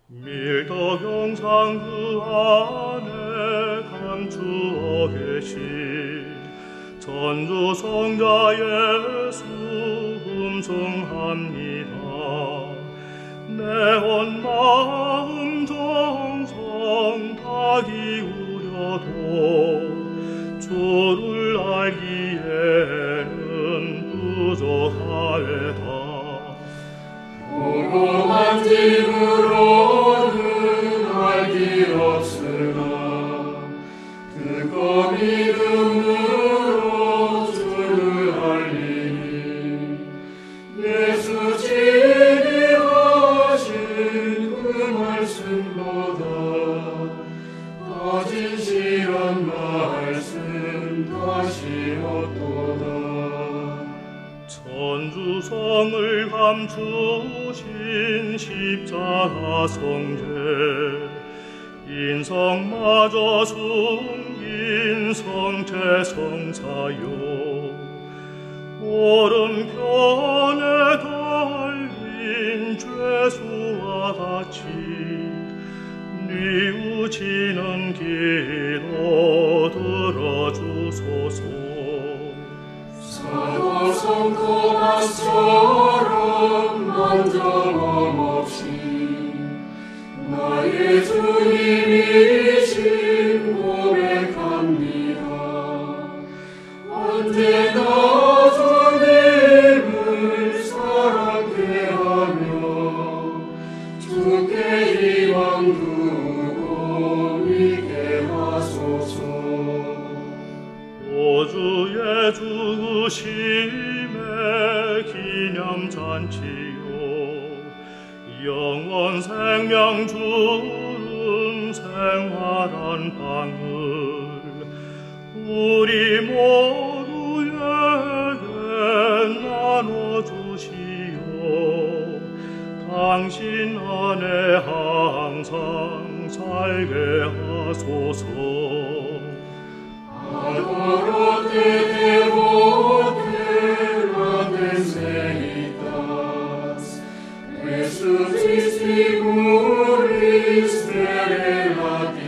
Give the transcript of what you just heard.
밀덕 영상 그 안에 감추어 계신 전주 성자 예수 음성합니다. 내 온 마음 정성 다 기울여도 주를 알기에는 부족하외다. 보고 만짐으로는 알기 없으나 듣고 믿음으로 주를 알리니 예수 진이 하신 그 말씀보다 더 진실한 말씀 다시 없도다. 천주성을 감추신 십자가 성제 인성마저 숨긴 성체 성사요 오른편에 달린 죄수와 같이 뉘우치는 기도 들어주소서. 사도 성토마스처럼 만정함 없이 나의 주님이신 고백합니다. 언제나 주님을 사랑케 하며 주께 희망 두고 믿게 하소서. 오주의 죽으심의 기념잔치요 영원 생명 주는 생활한 방을 우리 모두에게 나눠주시오. 당신 안에 항상 살게 하소서. Adoro-te, devote, landes eitas, resuscitis figuris, per